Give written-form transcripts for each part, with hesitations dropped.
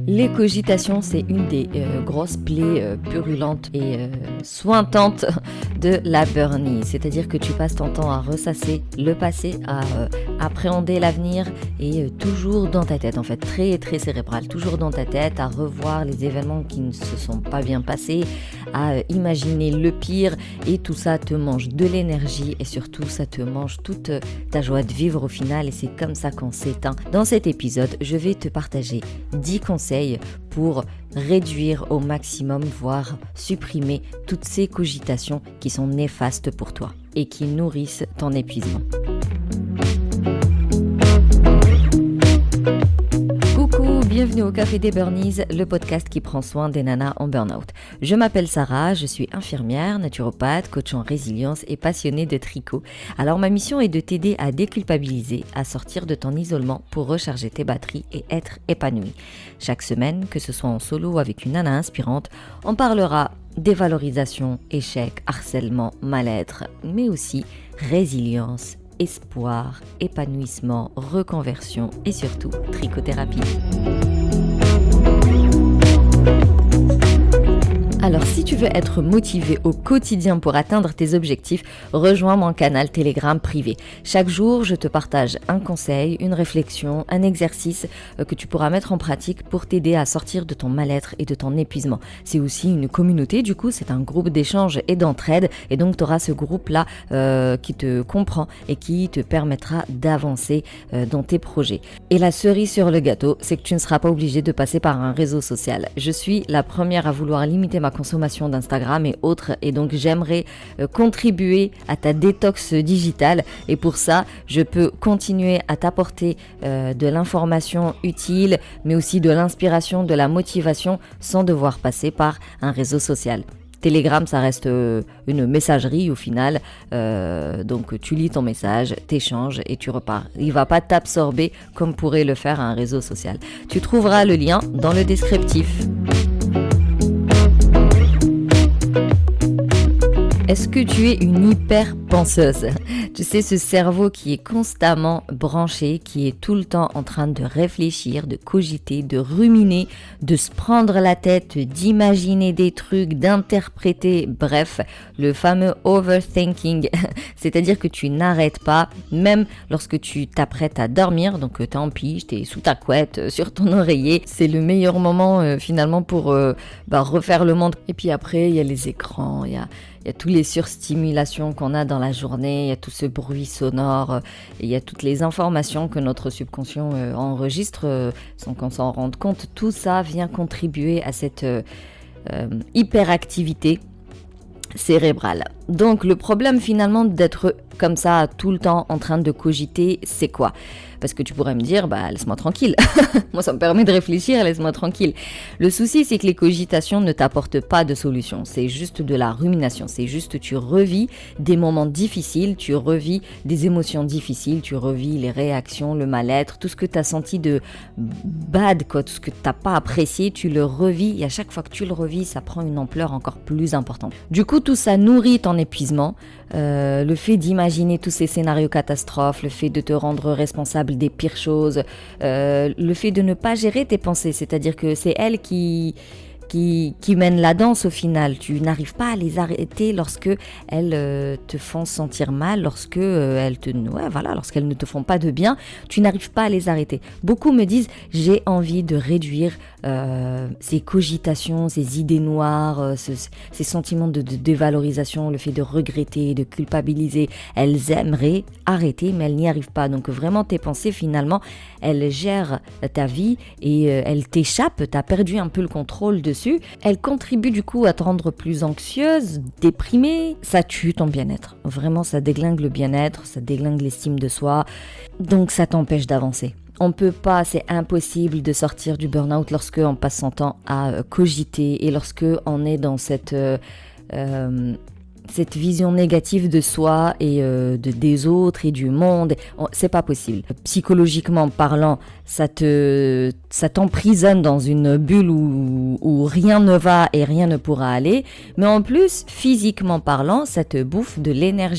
Les cogitations, c'est une des grosses plaies purulentes et sointantes de la burnie. C'est-à-dire que tu passes ton temps à ressasser le passé, à appréhender l'avenir et toujours dans ta tête, en fait, très très cérébral, toujours dans ta tête, à revoir les événements qui ne se sont pas bien passés, à imaginer le pire, et tout ça te mange de l'énergie et surtout ça te mange toute ta joie de vivre au final, et c'est comme ça qu'on s'éteint. Dans cet épisode, je vais te partager 10 conseils pour réduire au maximum, voire supprimer toutes ces cogitations qui sont néfastes pour toi et qui nourrissent ton épuisement. Bienvenue au Café des Burnies, le podcast qui prend soin des nanas en burn-out. Je m'appelle Sarah, je suis infirmière, naturopathe, coach en résilience et passionnée de tricot. Alors ma mission est de t'aider à déculpabiliser, à sortir de ton isolement pour recharger tes batteries et être épanouie. Chaque semaine, que ce soit en solo ou avec une nana inspirante, on parlera dévalorisation, échec, harcèlement, mal-être, mais aussi résilience, espoir, épanouissement, reconversion et surtout trichothérapie. Alors si tu veux être motivé au quotidien pour atteindre tes objectifs, rejoins mon canal Telegram privé. Chaque jour, je te partage un conseil, une réflexion, un exercice que tu pourras mettre en pratique pour t'aider à sortir de ton mal-être et de ton épuisement. C'est aussi une communauté, du coup, c'est un groupe d'échange et d'entraide, et donc tu auras ce groupe-là qui te comprend et qui te permettra d'avancer dans tes projets. Et la cerise sur le gâteau, c'est que tu ne seras pas obligé de passer par un réseau social. Je suis la première à vouloir limiter ma consommation d'Instagram et autres, et donc j'aimerais contribuer à ta détox digitale, et pour ça je peux continuer à t'apporter de l'information utile, mais aussi de l'inspiration, de la motivation, sans devoir passer par un réseau social. Telegram, ça reste une messagerie au final, donc tu lis ton message, t'échanges et tu repars. Il va pas t'absorber comme pourrait le faire un réseau social. Tu trouveras le lien dans le descriptif. Est-ce que tu es une hyper penseuse ? Tu sais, ce cerveau qui est constamment branché, qui est tout le temps en train de réfléchir, de cogiter, de ruminer, de se prendre la tête, d'imaginer des trucs, d'interpréter, bref, le fameux overthinking. C'est-à-dire que tu n'arrêtes pas, même lorsque tu t'apprêtes à dormir, donc t'es en pige, t'es sous ta couette, sur ton oreiller. C'est le meilleur moment finalement pour refaire le monde. Et puis après, il y a les écrans, il y a toutes les surstimulations qu'on a dans la journée, il y a tout ce bruit sonore, il y a toutes les informations que notre subconscient enregistre sans qu'on s'en rende compte. Tout ça vient contribuer à cette hyperactivité cérébrale. Donc le problème finalement d'être comme ça tout le temps en train de cogiter, c'est quoi ? Parce que tu pourrais me dire, laisse-moi tranquille. Moi, ça me permet de réfléchir, laisse-moi tranquille. Le souci, c'est que les cogitations ne t'apportent pas de solution. C'est juste de la rumination. C'est juste, tu revis des moments difficiles, tu revis des émotions difficiles, tu revis les réactions, le mal-être, tout ce que tu as senti de bad, tout ce que tu n'as pas apprécié, tu le revis. Et à chaque fois que tu le revis, ça prend une ampleur encore plus importante. Du coup, tout ça nourrit ton épuisement. Le fait d'imaginer tous ces scénarios catastrophes, le fait de te rendre responsable des pires choses, le fait de ne pas gérer tes pensées, c'est-à-dire que c'est elles qui mènent la danse au final. Tu n'arrives pas à les arrêter lorsque elles te font sentir mal, lorsqu'elles ne te font pas de bien, tu n'arrives pas à les arrêter. Beaucoup me disent, j'ai envie de réduire ces cogitations, ces idées noires, ces sentiments de dévalorisation, le fait de regretter, de culpabiliser. Elles aimeraient arrêter, mais elles n'y arrivent pas. Donc vraiment, tes pensées, finalement, elles gèrent ta vie et elles t'échappent. Tu as perdu un peu le contrôle dessus. Elles contribuent du coup à te rendre plus anxieuse, déprimée. Ça tue ton bien-être. Vraiment, ça déglingue le bien-être, ça déglingue l'estime de soi. Donc ça t'empêche d'avancer. On peut pas, c'est impossible de sortir du burn-out lorsque on passe son temps à cogiter et lorsque on est dans cette vision négative de soi et des autres et du monde. C'est pas possible. Psychologiquement parlant, ça t'emprisonne dans une bulle où rien ne va et rien ne pourra aller. Mais en plus, physiquement parlant, ça te bouffe de l'énergie.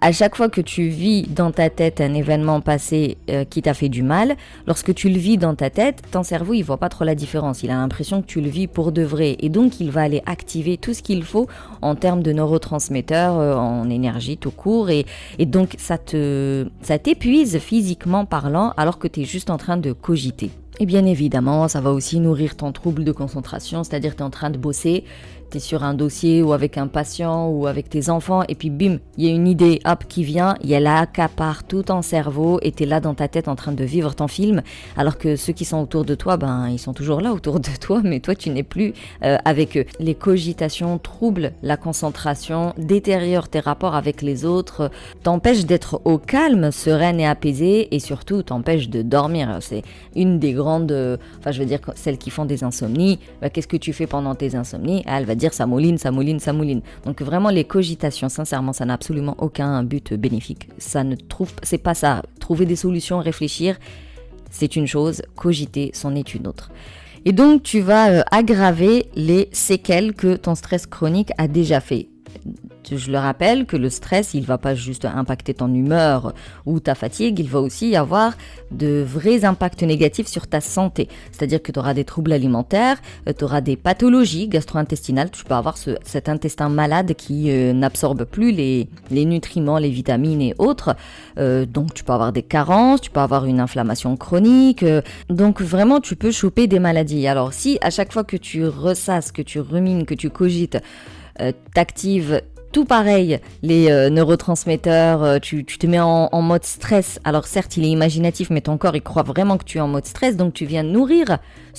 à chaque fois que tu vis dans ta tête un événement passé qui t'a fait du mal, lorsque tu le vis dans ta tête, ton cerveau, il voit pas trop la différence. Il a l'impression que tu le vis pour de vrai. Et donc, il va aller activer tout ce qu'il faut en termes de neurotransmetteurs, en énergie tout court. Et donc, ça t'épuise physiquement parlant alors que tu es juste en train de cogiter. Et bien évidemment, ça va aussi nourrir ton trouble de concentration, c'est-à-dire que tu es en train de bosser, tu es sur un dossier ou avec un patient ou avec tes enfants et puis bim, il y a une idée hop qui vient, et elle accapare tout ton cerveau et tu es là dans ta tête en train de vivre ton film, alors que ceux qui sont autour de toi, ils sont toujours là autour de toi, mais toi tu n'es plus avec eux. Les cogitations troublent la concentration, détériorent tes rapports avec les autres, t'empêchent d'être au calme, sereine et apaisée et surtout t'empêchent de dormir. C'est une des grandes, celles qui font des insomnies, qu'est-ce que tu fais pendant tes insomnies? Elle va dire ça mouline. Donc vraiment les cogitations, sincèrement, ça n'a absolument aucun but bénéfique. C'est pas ça. Trouver des solutions, réfléchir, c'est une chose, cogiter, c'en est une autre. Et donc tu vas aggraver les séquelles que ton stress chronique a déjà fait. Je le rappelle que le stress, il ne va pas juste impacter ton humeur ou ta fatigue, il va aussi avoir de vrais impacts négatifs sur ta santé. C'est-à-dire que tu auras des troubles alimentaires, tu auras des pathologies gastro-intestinales, tu peux avoir cet intestin malade qui n'absorbe plus les nutriments, les vitamines et autres. Donc tu peux avoir des carences, tu peux avoir une inflammation chronique. Donc vraiment, tu peux choper des maladies. Alors si à chaque fois que tu ressasses, que tu rumines, que tu cogites, t'actives tout pareil, les neurotransmetteurs, tu te mets en mode stress. Alors certes, il est imaginatif, mais ton corps, il croit vraiment que tu es en mode stress. Donc tu viens nourrir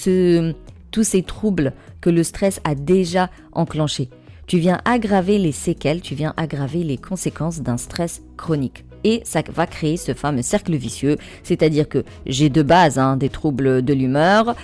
tous ces troubles que le stress a déjà enclenchés. Tu viens aggraver les séquelles, tu viens aggraver les conséquences d'un stress chronique. Et ça va créer ce fameux cercle vicieux, c'est-à-dire que j'ai de base des troubles de l'humeur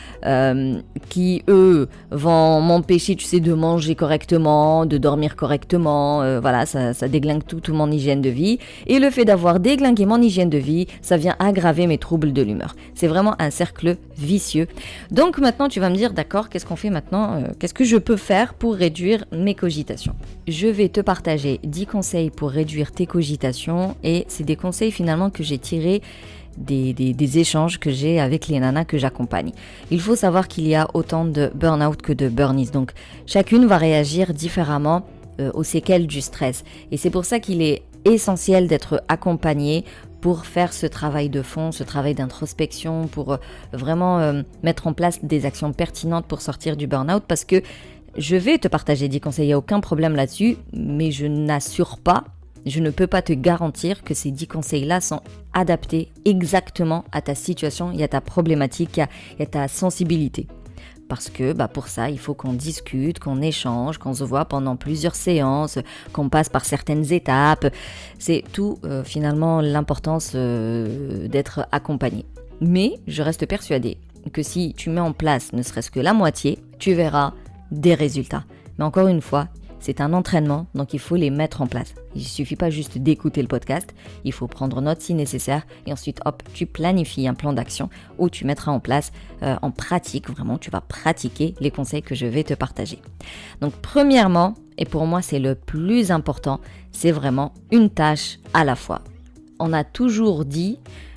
qui, eux, vont m'empêcher, de manger correctement, de dormir correctement, ça déglingue toute mon hygiène de vie. Et le fait d'avoir déglingué mon hygiène de vie, ça vient aggraver mes troubles de l'humeur. C'est vraiment un cercle vicieux. Donc maintenant, tu vas me dire, d'accord, qu'est-ce qu'on fait maintenant? Qu'est-ce que je peux faire pour réduire mes cogitations? Je vais te partager 10 conseils pour réduire tes cogitations et c'est des conseils finalement que j'ai tirés des échanges que j'ai avec les nanas que j'accompagne. Il faut savoir qu'il y a autant de burn-out que de burn-in. Donc chacune va réagir différemment aux séquelles du stress. Et c'est pour ça qu'il est essentiel d'être accompagnée pour faire ce travail de fond, ce travail d'introspection, pour vraiment mettre en place des actions pertinentes pour sortir du burn-out, parce que je vais te partager 10 conseils, il n'y a aucun problème là-dessus, mais je ne peux pas te garantir que ces 10 conseils-là sont adaptés exactement à ta situation et à ta problématique et à ta sensibilité. Parce que pour ça, il faut qu'on discute, qu'on échange, qu'on se voit pendant plusieurs séances, qu'on passe par certaines étapes. C'est tout finalement l'importance d'être accompagné. Mais je reste persuadée que si tu mets en place ne serait-ce que la moitié, tu verras des résultats. Mais encore une fois, c'est un entraînement, donc il faut les mettre en place. Il ne suffit pas juste d'écouter le podcast, il faut prendre note si nécessaire et ensuite, tu planifies un plan d'action où tu mettras en place, en pratique, vraiment, tu vas pratiquer les conseils que je vais te partager. Donc premièrement, et pour moi c'est le plus important, c'est vraiment une tâche à la fois. On a toujours dit...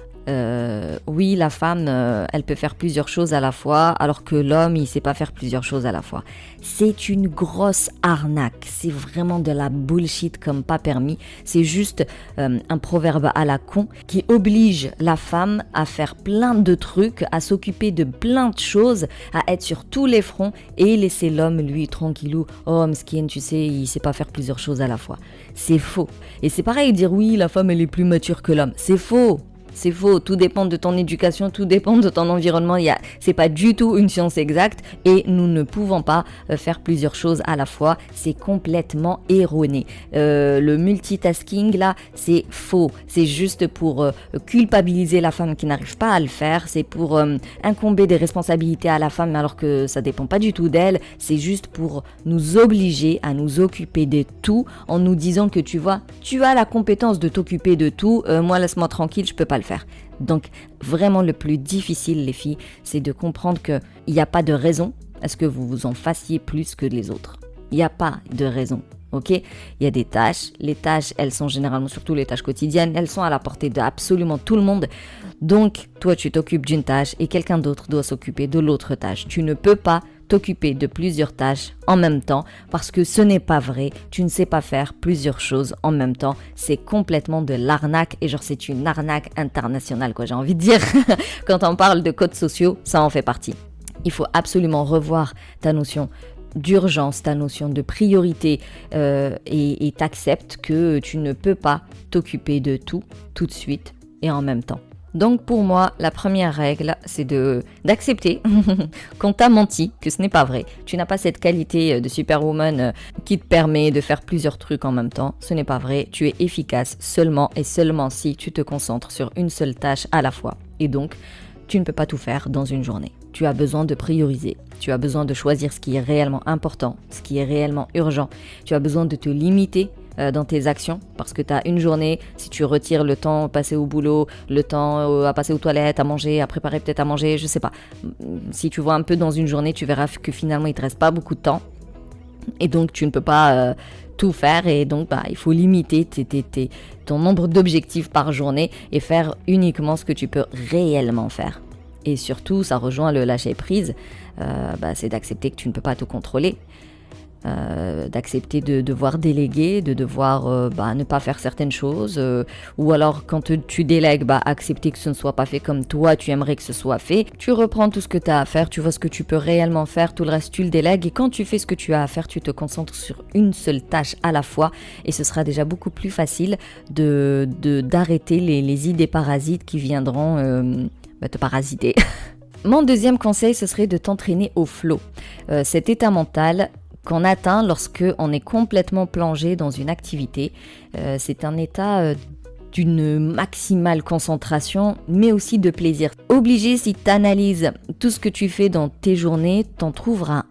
oui, la femme, elle peut faire plusieurs choses à la fois, alors que l'homme, il ne sait pas faire plusieurs choses à la fois. C'est une grosse arnaque. C'est vraiment de la bullshit comme pas permis. C'est juste un proverbe à la con qui oblige la femme à faire plein de trucs, à s'occuper de plein de choses, à être sur tous les fronts et laisser l'homme, lui, tranquillou. Oh, mesquine, tu sais, il ne sait pas faire plusieurs choses à la fois. C'est faux. Et c'est pareil de dire oui, la femme, elle est plus mature que l'homme. C'est faux. C'est faux, tout dépend de ton éducation, tout dépend de ton environnement, c'est pas du tout une science exacte et nous ne pouvons pas faire plusieurs choses à la fois, c'est complètement erroné. Le multitasking là, c'est faux, c'est juste pour culpabiliser la femme qui n'arrive pas à le faire, c'est pour incomber des responsabilités à la femme alors que ça dépend pas du tout d'elle, c'est juste pour nous obliger à nous occuper de tout en nous disant que tu vois, tu as la compétence de t'occuper de tout, moi laisse-moi tranquille, je peux pas le faire. Donc vraiment le plus difficile les filles, c'est de comprendre qu'il n'y a pas de raison à ce que vous vous en fassiez plus que les autres. Il n'y a pas de raison. Ok, il y a des tâches. Les tâches, elles sont généralement, surtout les tâches quotidiennes, elles sont à la portée d'absolument tout le monde. Donc, toi, tu t'occupes d'une tâche et quelqu'un d'autre doit s'occuper de l'autre tâche. Tu ne peux pas t'occuper de plusieurs tâches en même temps parce que ce n'est pas vrai. Tu ne sais pas faire plusieurs choses en même temps. C'est complètement de l'arnaque et genre c'est une arnaque internationale quoi, j'ai envie de dire. Quand on parle de codes sociaux, ça en fait partie. Il faut absolument revoir ta notion d'urgence, ta notion de priorité et t'acceptes que tu ne peux pas t'occuper de tout de suite et en même temps. Donc pour moi, la première règle, c'est d'accepter qu'on t'a menti, que ce n'est pas vrai. Tu n'as pas cette qualité de superwoman qui te permet de faire plusieurs trucs en même temps. Ce n'est pas vrai. Tu es efficace seulement et seulement si tu te concentres sur une seule tâche à la fois. Et donc, tu ne peux pas tout faire dans une journée. Tu as besoin de prioriser. Tu as besoin de choisir ce qui est réellement important, ce qui est réellement urgent. Tu as besoin de te limiter dans tes actions parce que tu as une journée, si tu retires le temps passé au boulot, le temps à passer aux toilettes, à manger, à préparer peut-être à manger, je sais pas. Si tu vois un peu dans une journée, tu verras que finalement il te reste pas beaucoup de temps et donc tu ne peux pas tout faire et donc il faut limiter ton nombre d'objectifs par journée et faire uniquement ce que tu peux réellement faire. Et surtout, ça rejoint le lâcher prise, c'est d'accepter que tu ne peux pas tout contrôler. D'accepter de devoir déléguer, de devoir ne pas faire certaines choses, ou alors quand tu délègues, accepter que ce ne soit pas fait comme toi tu aimerais que ce soit fait. Tu reprends tout ce que tu as à faire, tu vois ce que tu peux réellement faire, tout le reste tu le délègues et quand tu fais ce que tu as à faire, tu te concentres sur une seule tâche à la fois et ce sera déjà beaucoup plus facile d'arrêter les idées parasites qui viendront te parasiter. Mon deuxième conseil, ce serait de t'entraîner au flow. Cet état mental qu'on atteint lorsque on est complètement plongé dans une activité. C'est un état d'une maximale concentration, mais aussi de plaisir. Obligé, si tu analyses tout ce que tu fais dans tes journées, t'en trouveras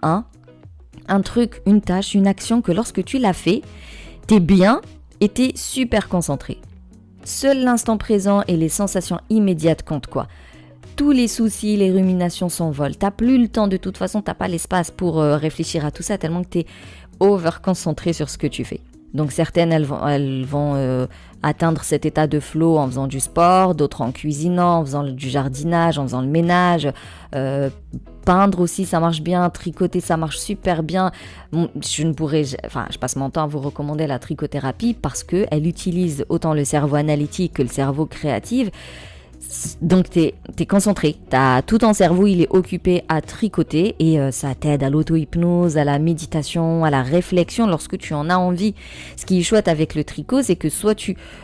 un truc, une tâche, une action que lorsque tu l'as fait, t'es bien et t'es super concentré. Seul l'instant présent et les sensations immédiates comptent quoi. Tous les soucis, les ruminations s'envolent. T'as plus le temps de toute façon, t'as pas l'espace pour réfléchir à tout ça tellement que t'es over-concentré sur ce que tu fais. Donc certaines, elles vont atteindre cet état de flow en faisant du sport, d'autres en cuisinant, en faisant du jardinage, en faisant le ménage. Peindre aussi, ça marche bien. Tricoter, ça marche super bien. Je passe mon temps à vous recommander la trichothérapie parce qu'elle utilise autant le cerveau analytique que le cerveau créatif. Donc t'es concentré, tout ton cerveau il est occupé à tricoter et ça t'aide à l'auto-hypnose, à la méditation, à la réflexion lorsque tu en as envie. Ce qui est chouette avec le tricot, c'est que soit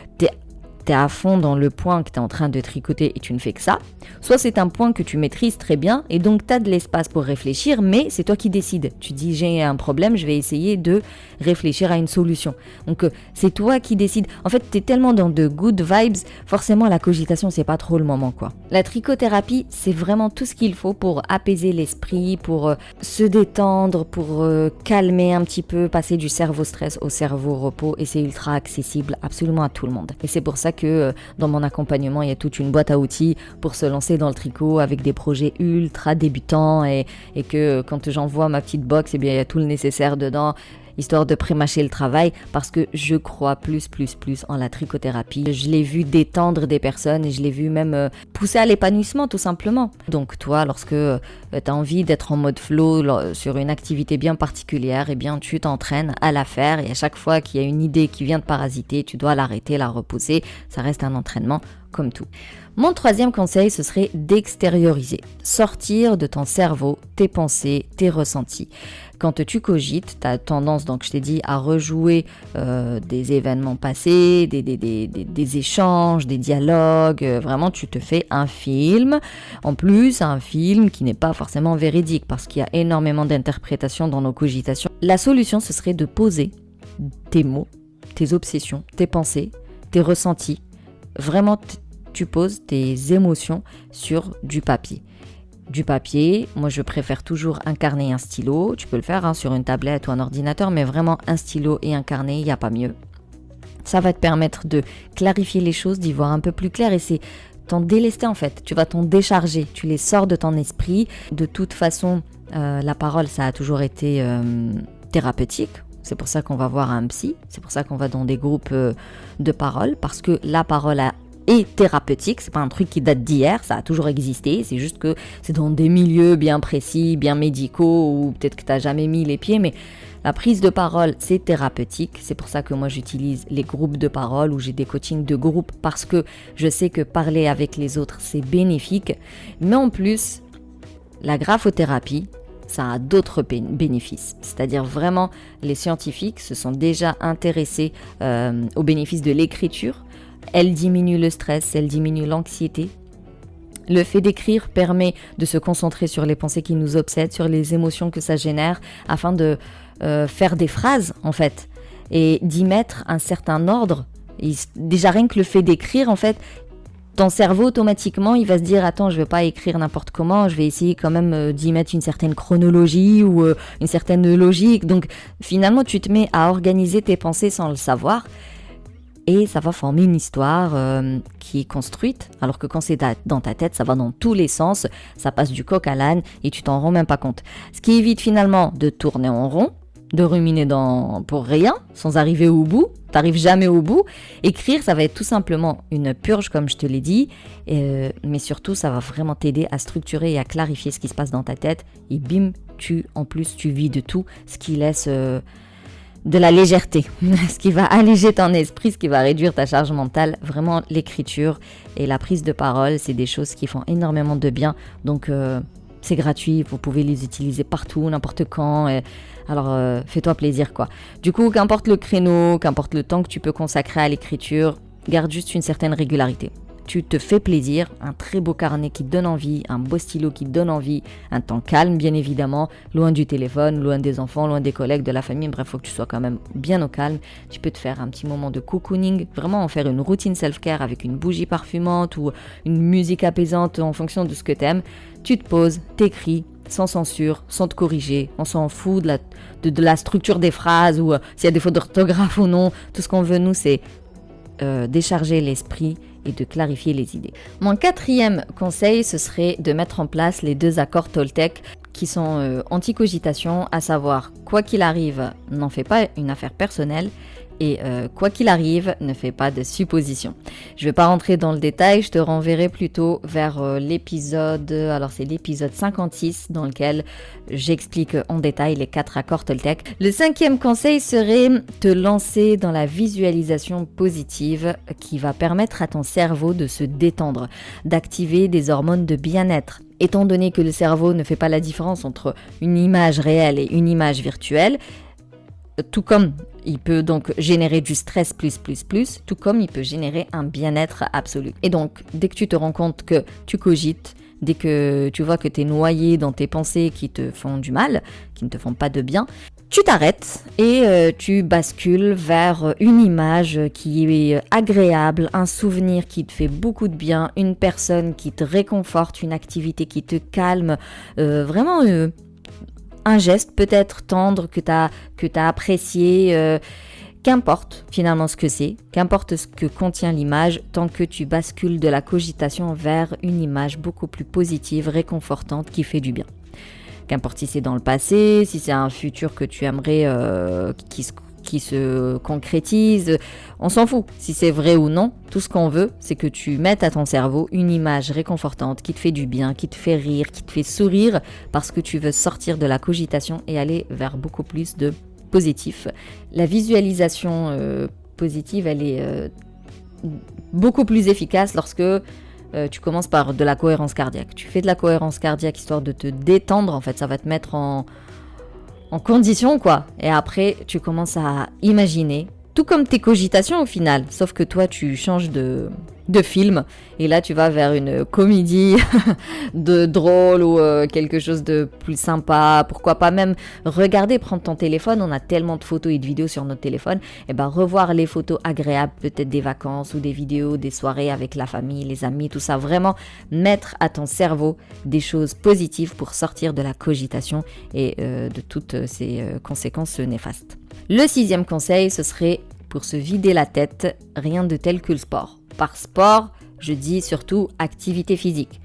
t'es à fond dans le point que t'es en train de tricoter et tu ne fais que ça, soit c'est un point que tu maîtrises très bien et donc t'as de l'espace pour réfléchir, mais c'est toi qui décides. Tu dis j'ai un problème, je vais essayer de réfléchir à une solution. Donc c'est toi qui décides. En fait, t'es tellement dans de good vibes, forcément la cogitation c'est pas trop le moment quoi. La trichothérapie, c'est vraiment tout ce qu'il faut pour apaiser l'esprit, pour se détendre, pour calmer un petit peu, passer du cerveau stress au cerveau repos et c'est ultra accessible absolument à tout le monde. Et c'est pour ça que dans mon accompagnement, il y a toute une boîte à outils pour se lancer dans le tricot avec des projets ultra débutants et que quand j'envoie ma petite box, il y a tout le nécessaire dedans, histoire de prémâcher le travail parce que je crois plus en la trichothérapie. Je l'ai vu détendre des personnes et je l'ai vu même pousser à l'épanouissement tout simplement. Donc toi, lorsque tu as envie d'être en mode flow sur une activité bien particulière, eh bien tu t'entraînes à la faire et à chaque fois qu'il y a une idée qui vient de parasiter, tu dois l'arrêter, la repousser. Ça reste un entraînement comme tout. Mon troisième conseil, ce serait d'extérioriser. Sortir de ton cerveau tes pensées, tes ressentis. Quand tu cogites, tu as tendance, donc je t'ai dit, à rejouer des événements passés, des échanges, des dialogues. Vraiment, tu te fais un film. En plus, un film qui n'est pas forcément véridique parce qu'il y a énormément d'interprétations dans nos cogitations. La solution, ce serait de poser tes mots, tes obsessions, tes pensées, tes ressentis. Vraiment, tu poses tes émotions sur du papier. Du papier, moi je préfère toujours un carnet et un stylo. Tu peux le faire sur une tablette ou un ordinateur, mais vraiment un stylo et un carnet, il n'y a pas mieux. Ça va te permettre de clarifier les choses, d'y voir un peu plus clair et c'est t'en délester en fait. Tu vas t'en décharger, tu les sors de ton esprit. De toute façon, la parole, ça a toujours été thérapeutique. C'est pour ça qu'on va voir un psy, c'est pour ça qu'on va dans des groupes de parole, parce que la parole est thérapeutique, c'est pas un truc qui date d'hier, ça a toujours existé, c'est juste que c'est dans des milieux bien précis, bien médicaux, ou peut-être que tu n'as jamais mis les pieds, mais la prise de parole, c'est thérapeutique. C'est pour ça que moi, j'utilise les groupes de parole ou j'ai des coachings de groupe parce que je sais que parler avec les autres, c'est bénéfique. Mais en plus, la graphothérapie, ça a d'autres bénéfices. C'est-à-dire vraiment, les scientifiques se sont déjà intéressés aux bénéfices de l'écriture. Elle diminue le stress, elle diminue l'anxiété. Le fait d'écrire permet de se concentrer sur les pensées qui nous obsèdent, sur les émotions que ça génère, afin de faire des phrases, en fait, et d'y mettre un certain ordre. Et déjà, rien que le fait d'écrire, en fait, ton cerveau, automatiquement, il va se dire « Attends, je ne vais pas écrire n'importe comment, je vais essayer quand même d'y mettre une certaine chronologie ou une certaine logique. » Donc, finalement, tu te mets à organiser tes pensées sans le savoir. Et ça va former une histoire qui est construite, alors que quand c'est dans ta tête, ça va dans tous les sens, ça passe du coq à l'âne et tu t'en rends même pas compte. Ce qui évite finalement de tourner en rond, de ruminer pour rien, sans arriver au bout, t'arrives jamais au bout. Écrire, ça va être tout simplement une purge, comme je te l'ai dit, mais surtout, ça va vraiment t'aider à structurer et à clarifier ce qui se passe dans ta tête. Et bim, en plus, tu vis de tout, ce qui laisse de la légèreté, ce qui va alléger ton esprit, ce qui va réduire ta charge mentale. Vraiment, l'écriture et la prise de parole, c'est des choses qui font énormément de bien. Donc, c'est gratuit, vous pouvez les utiliser partout, n'importe quand. Alors, fais-toi plaisir, quoi. Du coup, qu'importe le créneau, qu'importe le temps que tu peux consacrer à l'écriture, garde juste une certaine régularité. Tu te fais plaisir, un très beau carnet qui te donne envie, un beau stylo qui te donne envie, un temps calme bien évidemment, loin du téléphone, loin des enfants, loin des collègues, de la famille, bref, il faut que tu sois quand même bien au calme. Tu peux te faire un petit moment de cocooning, vraiment en faire une routine self-care avec une bougie parfumante ou une musique apaisante en fonction de ce que t'aimes. Tu te poses, t'écris, sans censure, sans te corriger, on s'en fout de la structure des phrases ou s'il y a des fautes d'orthographe ou non. Tout ce qu'on veut nous, c'est décharger l'esprit et de clarifier les idées. Mon quatrième conseil, ce serait de mettre en place les 2 accords Toltec qui sont anti-cogitation, à savoir, quoi qu'il arrive, n'en fais pas une affaire personnelle et quoi qu'il arrive, ne fais pas de suppositions. Je ne vais pas rentrer dans le détail, je te renverrai plutôt vers l'épisode, alors c'est l'épisode 56 dans lequel j'explique en détail les 4 accords Toltec. Le 5e conseil serait te lancer dans la visualisation positive qui va permettre à ton cerveau de se détendre, d'activer des hormones de bien-être. Étant donné que le cerveau ne fait pas la différence entre une image réelle et une image virtuelle, tout comme il peut donc générer du stress plus, tout comme il peut générer un bien-être absolu. Et donc, dès que tu te rends compte que tu cogites, dès que tu vois que tu es noyé dans tes pensées qui te font du mal, qui ne te font pas de bien, tu t'arrêtes et tu bascules vers une image qui est agréable, un souvenir qui te fait beaucoup de bien, une personne qui te réconforte, une activité qui te calme, vraiment un geste peut-être tendre que t'as apprécié, qu'importe finalement ce que c'est, qu'importe ce que contient l'image, tant que tu bascules de la cogitation vers une image beaucoup plus positive, réconfortante, qui fait du bien. Qu'importe si c'est dans le passé, si c'est un futur que tu aimerais qui se concrétise, on s'en fout. Si c'est vrai ou non, tout ce qu'on veut, c'est que tu mettes à ton cerveau une image réconfortante qui te fait du bien, qui te fait rire, qui te fait sourire, parce que tu veux sortir de la cogitation et aller vers beaucoup plus de positif. La visualisation positive, elle est beaucoup plus efficace lorsque tu commences par de la cohérence cardiaque. Tu fais de la cohérence cardiaque histoire de te détendre, en fait, ça va te mettre en condition, quoi. Et après, tu commences à imaginer, tout comme tes cogitations au final, sauf que toi, tu changes de film, et là, tu vas vers une comédie de drôle ou quelque chose de plus sympa. Pourquoi pas même regarder, prendre ton téléphone, on a tellement de photos et de vidéos sur notre téléphone, et ben revoir les photos agréables, peut-être des vacances ou des vidéos, des soirées avec la famille, les amis, tout ça, vraiment mettre à ton cerveau des choses positives pour sortir de la cogitation et de toutes ces conséquences néfastes. Le 6e conseil, ce serait pour se vider la tête, rien de tel que le sport. Par sport, je dis surtout activité physique.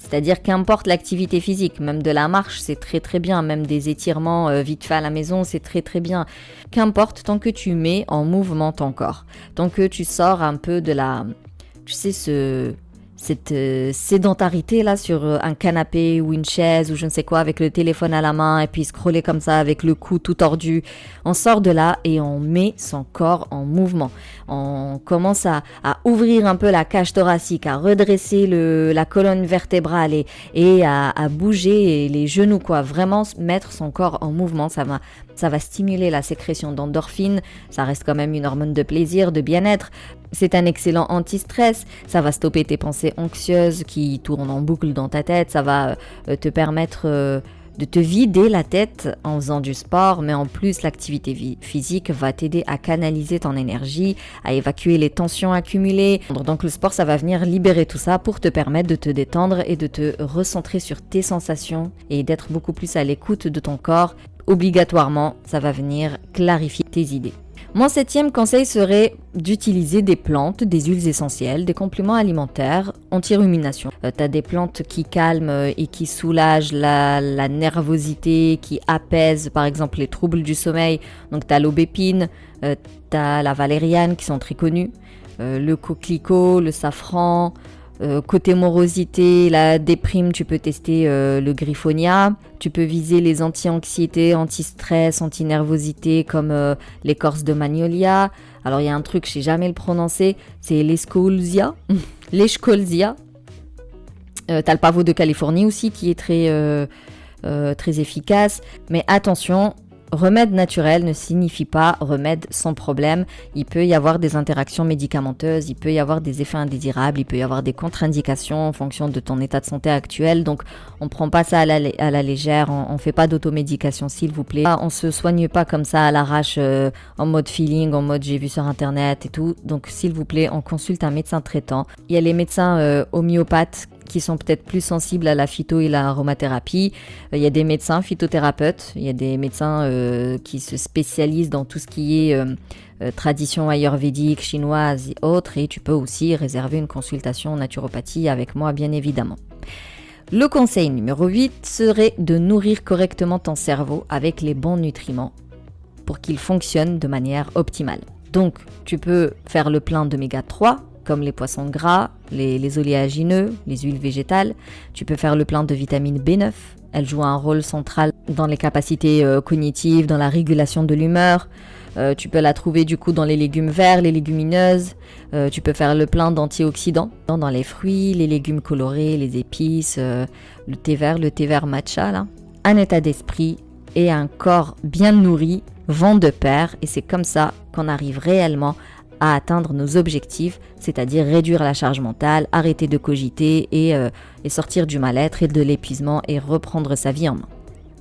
C'est-à-dire qu'importe l'activité physique, même de la marche, c'est très très bien, même des étirements vite fait à la maison, c'est très très bien. Qu'importe, tant que tu mets en mouvement ton corps, tant que tu sors un peu de la, tu sais, cette sédentarité là sur un canapé ou une chaise ou je ne sais quoi avec le téléphone à la main et puis scroller comme ça avec le cou tout tordu. On sort de là et on met son corps en mouvement. On commence à ouvrir un peu la cage thoracique, à redresser la colonne vertébrale et à bouger les genoux, quoi. Vraiment mettre son corps en mouvement, ça va stimuler la sécrétion d'endorphines, ça reste quand même une hormone de plaisir, de bien-être. C'est un excellent anti-stress, ça va stopper tes pensées anxieuses qui tournent en boucle dans ta tête, ça va te permettre de te vider la tête en faisant du sport, mais en plus l'activité physique va t'aider à canaliser ton énergie, à évacuer les tensions accumulées. Donc le sport, ça va venir libérer tout ça pour te permettre de te détendre et de te recentrer sur tes sensations et d'être beaucoup plus à l'écoute de ton corps. Obligatoirement, ça va venir clarifier tes idées. Mon 7e conseil serait d'utiliser des plantes, des huiles essentielles, des compléments alimentaires anti-rumination. Tu as des plantes qui calment et qui soulagent la nervosité, qui apaisent par exemple les troubles du sommeil. Donc tu as l'aubépine, tu as la valériane qui sont très connues, le coquelicot, le safran. Côté morosité, la déprime, tu peux tester le griffonia. Tu peux viser les anti-anxiété, anti-stress, anti-nervosité comme l'écorce de magnolia. Alors il y a un truc, je sais jamais le prononcer, c'est l'escolzia. L'escolzia. T'as le pavot de Californie aussi qui est très efficace. Mais attention, remède naturel ne signifie pas remède sans problème. Il peut y avoir des interactions médicamenteuses, il peut y avoir des effets indésirables, il peut y avoir des contre-indications en fonction de ton état de santé actuel. Donc, on ne prend pas ça à la légère, on ne fait pas d'automédication, s'il vous plaît. On ne se soigne pas comme ça à l'arrache, en mode feeling, en mode j'ai vu sur Internet et tout. Donc, s'il vous plaît, on consulte un médecin traitant. Il y a les médecins homéopathes qui sont peut-être plus sensibles à la phyto et l'aromathérapie. Il y a des médecins phytothérapeutes, il y a des médecins qui se spécialisent dans tout ce qui est tradition ayurvédique, chinoise et autres, et tu peux aussi réserver une consultation en naturopathie avec moi, bien évidemment. Le conseil numéro 8 serait de nourrir correctement ton cerveau avec les bons nutriments pour qu'il fonctionne de manière optimale. Donc, tu peux faire le plein d'oméga 3, comme les poissons gras, les oléagineux, les huiles végétales. Tu peux faire le plein de vitamine B9. Elle joue un rôle central dans les capacités cognitives, dans la régulation de l'humeur. Tu peux la trouver du coup dans les légumes verts, les légumineuses. Tu peux faire le plein d'antioxydants dans les fruits, les légumes colorés, les épices, le thé vert matcha. Là. Un état d'esprit et un corps bien nourri vont de pair. Et c'est comme ça qu'on arrive réellement à atteindre nos objectifs, c'est-à-dire réduire la charge mentale, arrêter de cogiter et sortir du mal-être et de l'épuisement et reprendre sa vie en main.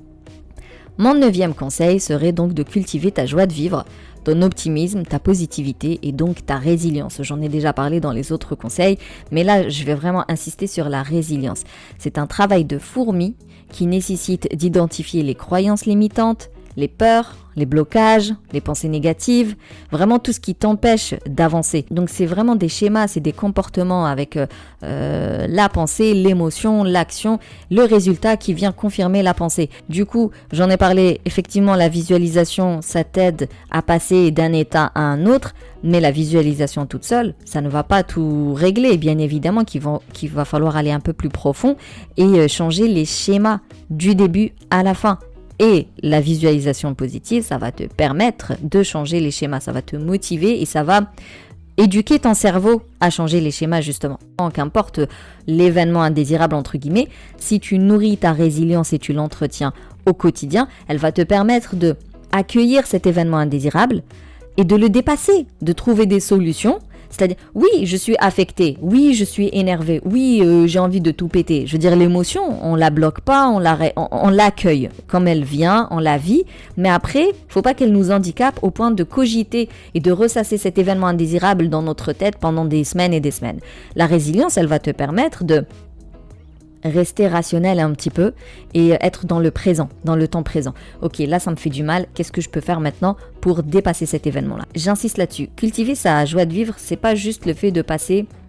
Mon 9e conseil serait donc de cultiver ta joie de vivre, ton optimisme, ta positivité et donc ta résilience. J'en ai déjà parlé dans les autres conseils, mais là je vais vraiment insister sur la résilience. C'est un travail de fourmi qui nécessite d'identifier les croyances limitantes, les peurs, les blocages, les pensées négatives, vraiment tout ce qui t'empêche d'avancer. Donc c'est vraiment des schémas, c'est des comportements avec la pensée, l'émotion, l'action, le résultat qui vient confirmer la pensée. Du coup, j'en ai parlé, effectivement la visualisation, ça t'aide à passer d'un état à un autre, mais la visualisation toute seule, ça ne va pas tout régler. Bien évidemment qu'il va falloir aller un peu plus profond et changer les schémas du début à la fin. Et la visualisation positive, ça va te permettre de changer les schémas, ça va te motiver et ça va éduquer ton cerveau à changer les schémas justement. Qu'importe l'événement indésirable entre guillemets, si tu nourris ta résilience et tu l'entretiens au quotidien, elle va te permettre de accueillir cet événement indésirable et de le dépasser, de trouver des solutions. C'est-à-dire, oui, je suis affectée, oui, je suis énervée, oui, j'ai envie de tout péter. Je veux dire, l'émotion, on la bloque pas, on l'accueille comme elle vient, on la vit, mais après, faut pas qu'elle nous handicape au point de cogiter et de ressasser cet événement indésirable dans notre tête pendant des semaines et des semaines. La résilience, elle va te permettre de rester rationnel un petit peu et être dans le présent, dans le temps présent. Ok, là ça me fait du mal, qu'est-ce que je peux faire maintenant pour dépasser cet événement-là? J'insiste là-dessus, cultiver sa joie de vivre, c'est pas juste le fait de passer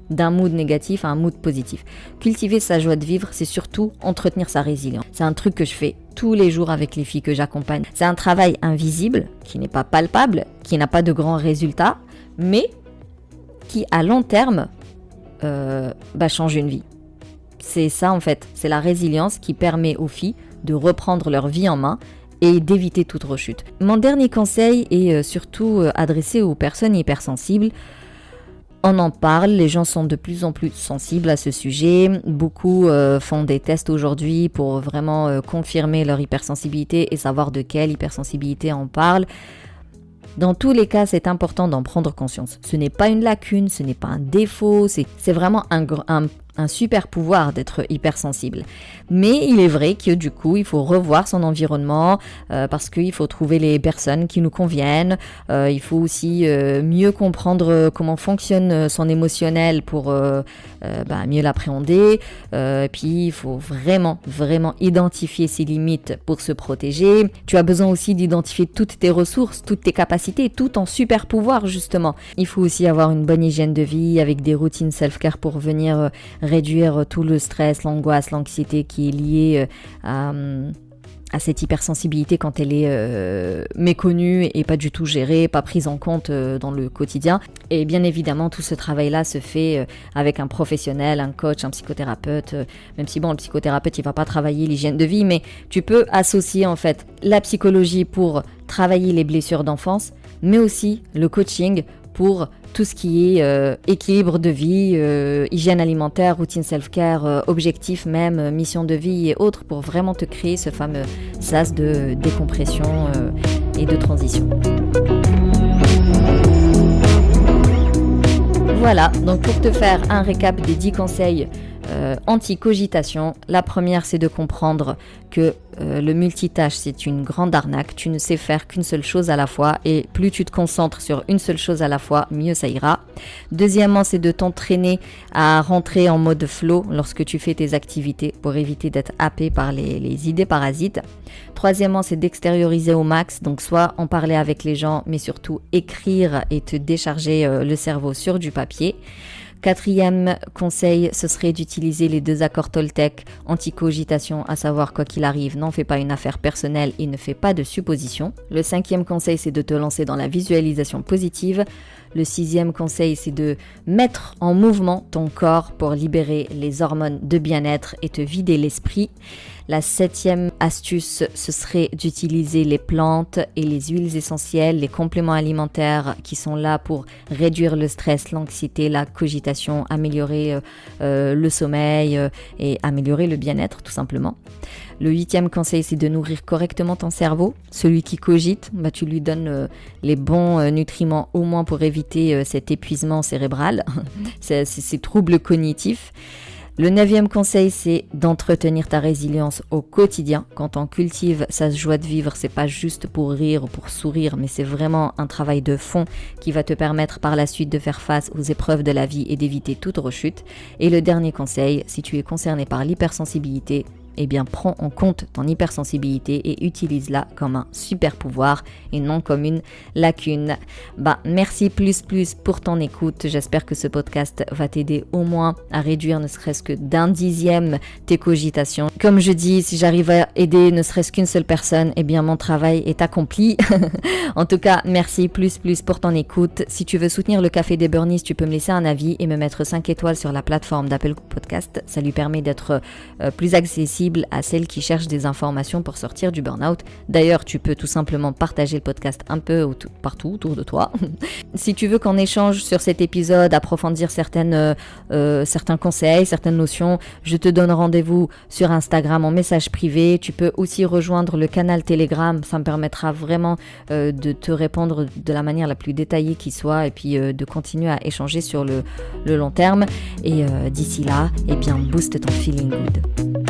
d'un mood négatif à un mood positif. Cultiver sa joie de vivre, c'est surtout entretenir sa résilience. C'est un truc que je fais tous les jours avec les filles que j'accompagne. C'est un travail invisible, qui n'est pas palpable, qui n'a pas de grands résultats, mais qui à long terme change une vie. C'est ça en fait, c'est la résilience qui permet aux filles de reprendre leur vie en main et d'éviter toute rechute. Mon dernier conseil est surtout adressé aux personnes hypersensibles. On en parle, les gens sont de plus en plus sensibles à ce sujet. Beaucoup font des tests aujourd'hui pour vraiment confirmer leur hypersensibilité et savoir de quelle hypersensibilité on parle. Dans tous les cas, c'est important d'en prendre conscience. Ce n'est pas une lacune, ce n'est pas un défaut, c'est vraiment un super pouvoir d'être hypersensible. Mais il est vrai que du coup, il faut revoir son environnement parce qu'il faut trouver les personnes qui nous conviennent. Il faut aussi mieux comprendre comment fonctionne son émotionnel pour mieux l'appréhender. Puis, il faut vraiment identifier ses limites pour se protéger. Tu as besoin aussi d'identifier toutes tes ressources, toutes tes capacités, tout en super pouvoir justement. Il faut aussi avoir une bonne hygiène de vie avec des routines self-care pour venir réduire tout le stress, l'angoisse, l'anxiété qui est liée à cette hypersensibilité quand elle est méconnue et pas du tout gérée, pas prise en compte dans le quotidien. Et bien évidemment, tout ce travail-là se fait avec un professionnel, un coach, un psychothérapeute, même si le psychothérapeute, il va pas travailler l'hygiène de vie, mais tu peux associer en fait la psychologie pour travailler les blessures d'enfance, mais aussi le coaching pour tout ce qui est équilibre de vie, hygiène alimentaire, routine self-care, objectif même, mission de vie et autres pour vraiment te créer ce fameux sas de décompression et de transition. Voilà, donc pour te faire un récap des 10 conseils anti-cogitation, la première c'est de comprendre que le multitâche c'est une grande arnaque, tu ne sais faire qu'une seule chose à la fois et plus tu te concentres sur une seule chose à la fois, mieux ça ira. Deuxièmement, c'est de t'entraîner à rentrer en mode flow lorsque tu fais tes activités pour éviter d'être happé par les idées parasites. Troisièmement, c'est d'extérioriser au max, donc soit en parler avec les gens mais surtout écrire et te décharger le cerveau sur du papier. Quatrième conseil, ce serait d'utiliser les 2 accords Toltec anti-cogitation, à savoir quoi qu'il arrive, n'en fais pas une affaire personnelle et ne fais pas de suppositions. Le 5e conseil, c'est de te lancer dans la visualisation positive. Le 6e conseil, c'est de mettre en mouvement ton corps pour libérer les hormones de bien-être et te vider l'esprit. La 7e astuce, ce serait d'utiliser les plantes et les huiles essentielles, les compléments alimentaires qui sont là pour réduire le stress, l'anxiété, la cogitation, améliorer le sommeil et améliorer le bien-être tout simplement. Le 8e conseil, c'est de nourrir correctement ton cerveau. Celui qui cogite, tu lui donnes les bons nutriments au moins pour éviter cet épuisement cérébral, ces troubles cognitifs. Le 9e conseil, c'est d'entretenir ta résilience au quotidien. Quand on cultive sa joie de vivre, c'est pas juste pour rire ou pour sourire, mais c'est vraiment un travail de fond qui va te permettre par la suite de faire face aux épreuves de la vie et d'éviter toute rechute. Et le dernier conseil, si tu es concerné par l'hypersensibilité, eh bien prends en compte ton hypersensibilité et utilise-la comme un super pouvoir et non comme une lacune. Merci plus pour ton écoute. J'espère que ce podcast va t'aider au moins à réduire ne serait-ce que d'1/10 tes cogitations. Comme je dis, si j'arrive à aider ne serait-ce qu'une seule personne, eh bien mon travail est accompli. En tout cas, merci plus pour ton écoute. Si tu veux soutenir le Café des Burnies, tu peux me laisser un avis et me mettre 5 étoiles sur la plateforme d'Apple Podcast. Ça lui permet d'être plus accessible à celles qui cherchent des informations pour sortir du burn-out. D'ailleurs, tu peux tout simplement partager le podcast un peu partout autour de toi. Si tu veux qu'on échange sur cet épisode, approfondir certains conseils, certaines notions, je te donne rendez-vous sur Instagram en message privé. Tu peux aussi rejoindre le canal Telegram. Ça me permettra vraiment de te répondre de la manière la plus détaillée qui soit et puis de continuer à échanger sur le long terme. Et d'ici là, booste ton feeling good.